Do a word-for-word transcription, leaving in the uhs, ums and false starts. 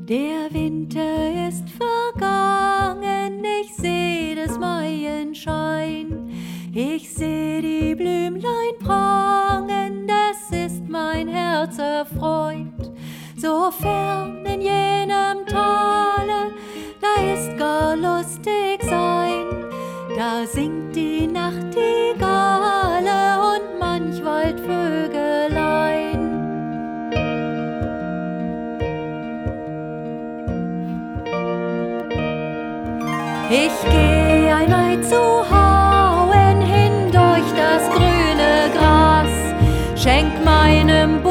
Der Winter ist vergangen, ich seh des Maienschein. Ich seh die Blümlein prangen, das ist mein Herz erfreut. So fern in jenem Tale, da ist gar lustig sein. Da singt die Nachtigale und manch Waldvögelein. Ich geh einmal zu hauen hin durch das grüne Gras, schenk meinem